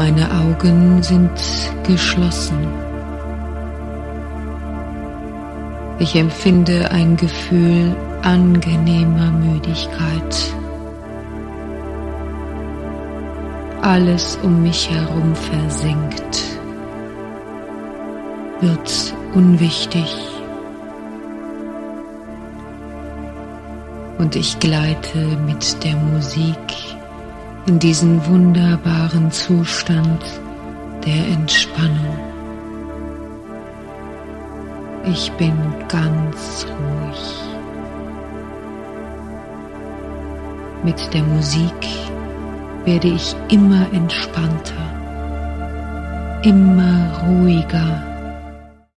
Meine Augen sind geschlossen. Ich empfinde ein Gefühl angenehmer Müdigkeit. Alles um mich herum versinkt, wird unwichtig und ich gleite mit der Musik in diesen wunderbaren Zustand der Entspannung. Ich bin ganz ruhig. Mit der Musik werde ich immer entspannter, immer ruhiger.